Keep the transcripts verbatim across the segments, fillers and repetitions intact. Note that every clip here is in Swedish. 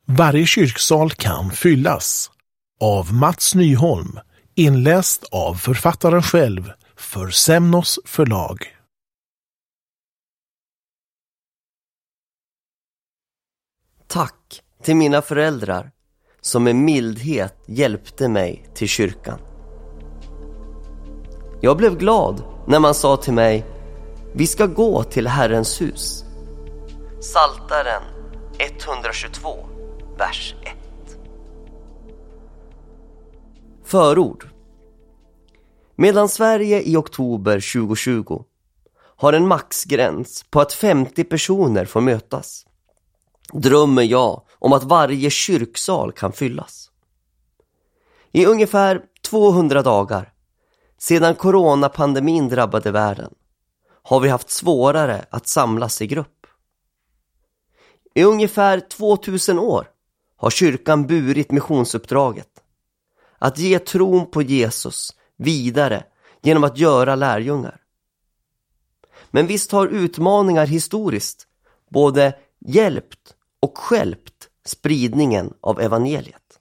Varje kyrksal kan fyllas. Av Mats Nyholm, inläst av författaren själv för Semnos förlag. Tack till mina föräldrar som med mildhet hjälpte mig till kyrkan. Jag blev glad när man sa till mig: vi ska gå till Herrens hus. Psaltaren etthundratjugotvå, vers ett. Förord. Medan Sverige i oktober tjugohundratjugo har en maxgräns på att femtio personer får mötas, drömmer jag om att varje kyrksal kan fyllas. I ungefär tvåhundra dagar sedan coronapandemin drabbade världen har vi haft svårare att samlas i grupp. I ungefär tvåtusen år har kyrkan burit missionsuppdraget att ge tron på Jesus vidare genom att göra lärjungar. Men visst har utmaningar historiskt både hjälpt och stjälpt spridningen av evangeliet.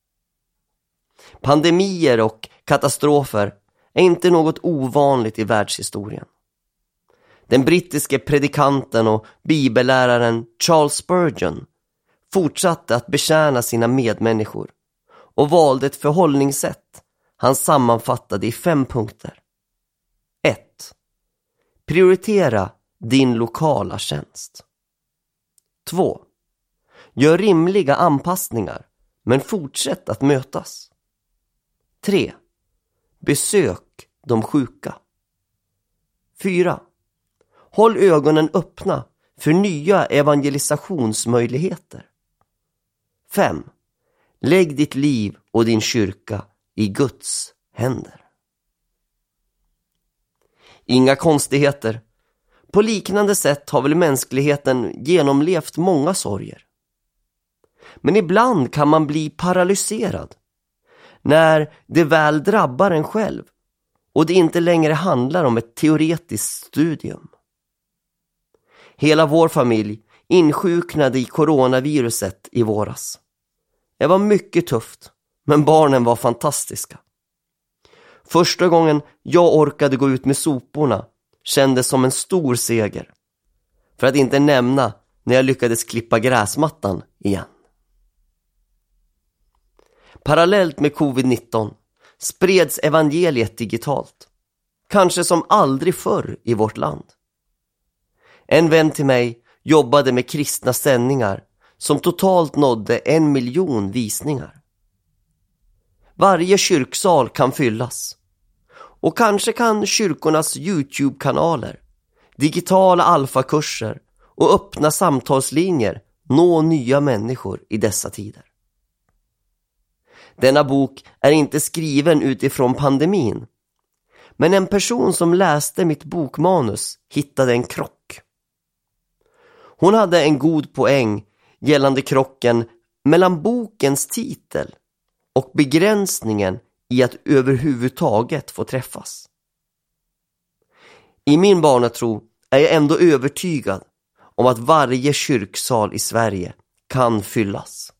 Pandemier och katastrofer är inte något ovanligt i världshistorien. Den brittiske predikanten och bibelläraren Charles Spurgeon fortsatte att betjäna sina medmänniskor och valde ett förhållningssätt han sammanfattade i fem punkter. ett. Prioritera din lokala tjänst. två. Gör rimliga anpassningar, men fortsätt att mötas. tre. Besök de sjuka. fyra. Håll ögonen öppna för nya evangelisationsmöjligheter. fem. Lägg ditt liv och din kyrka i Guds händer. Inga konstigheter. På liknande sätt har väl mänskligheten genomlevt många sorger. Men ibland kan man bli paralyserad när det väl drabbar en själv och det inte längre handlar om ett teoretiskt studium. Hela vår familj insjuknade i coronaviruset i våras. Det var mycket tufft, men barnen var fantastiska. Första gången jag orkade gå ut med soporna kändes som en stor seger. För att inte nämna när jag lyckades klippa gräsmattan igen. Parallellt med covid nitton spreds evangeliet digitalt. Kanske som aldrig förr i vårt land. En vän till mig jobbade med kristna sändningar som totalt nådde en miljon visningar. Varje kyrksal kan fyllas. Och kanske kan kyrkornas YouTube-kanaler, digitala alfakurser och öppna samtalslinjer nå nya människor i dessa tider. Denna bok är inte skriven utifrån pandemin, men en person som läste mitt bokmanus hittade en krock. Hon hade en god poäng gällande krocken mellan bokens titel och begränsningen i att överhuvudtaget få träffas. I min barnatro är jag ändå övertygad om att varje kyrksal i Sverige kan fyllas.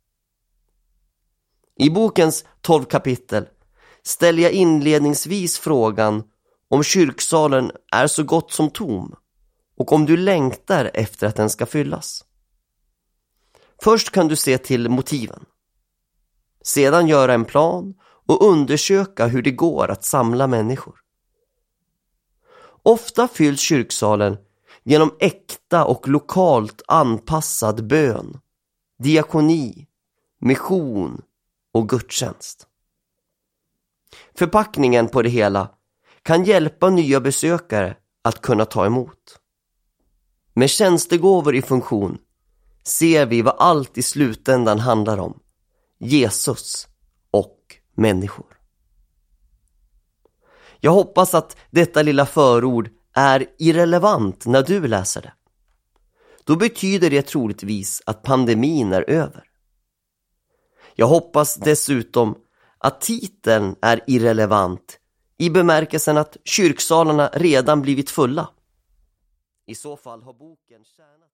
I bokens tolv kapitel ställer jag inledningsvis frågan om kyrksalen är så gott som tom och om du längtar efter att den ska fyllas. Först kan du se till motiven. Sedan göra en plan och undersöka hur det går att samla människor. Ofta fylls kyrksalen genom äkta och lokalt anpassad bön, diakoni, mission och gudstjänst. Förpackningen på det hela kan hjälpa nya besökare att kunna ta emot. Med tjänstegåvor i funktion ser vi vad allt i slutändan handlar om. Jesus och människor. Jag hoppas att detta lilla förord är irrelevant när du läser det. Då betyder det troligtvis att pandemin är över. Jag hoppas dessutom att titeln är irrelevant i bemärkelsen att kyrksalarna redan blivit fulla. I så fall har boken tjänat